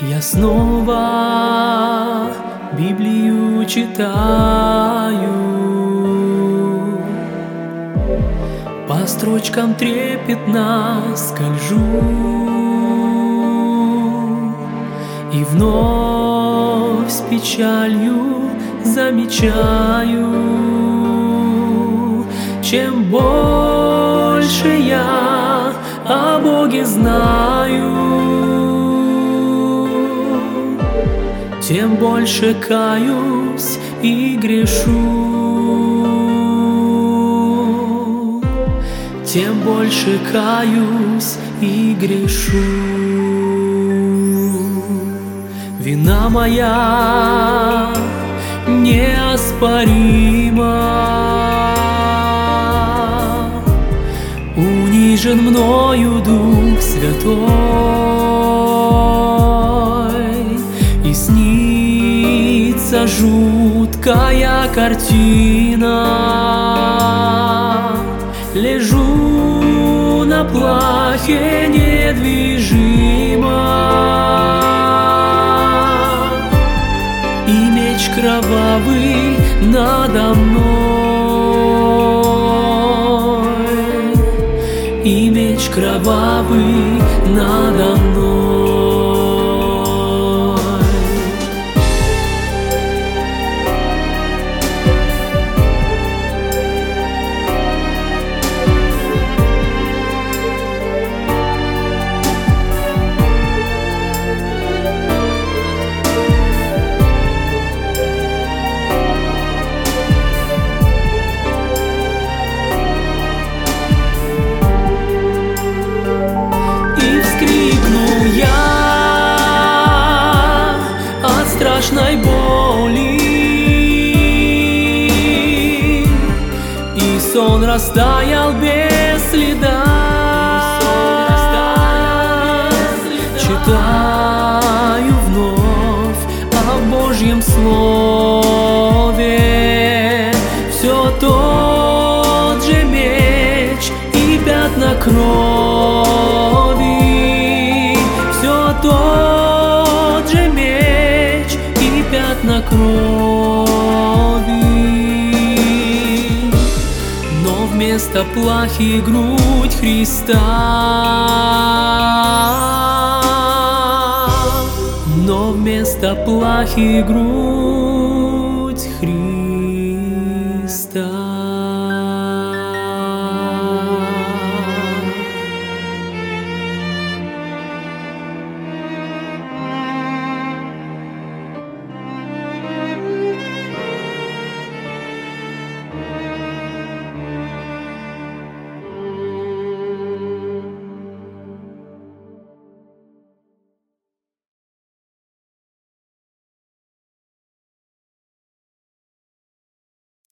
Я снова Библию читаю, по строчкам трепетно скольжу, и вновь с печалью замечаю: чем больше я о Боге знаю, тем больше каюсь и грешу, тем больше каюсь и грешу. Вина моя неоспорима, унижен мною Дух Святой, и снится жуткая картина. Лежу на плахе недвижимо, и меч кровавый надо мной, и меч кровавый надо мной. Страшной боли, и сон растаял без следа. Читаю вновь о Божьем слове, все тот же меч и пятна крови, все тот же меч и пятна крови. Но вместо плахи грудь Христа, но вместо плахи грудь Христа.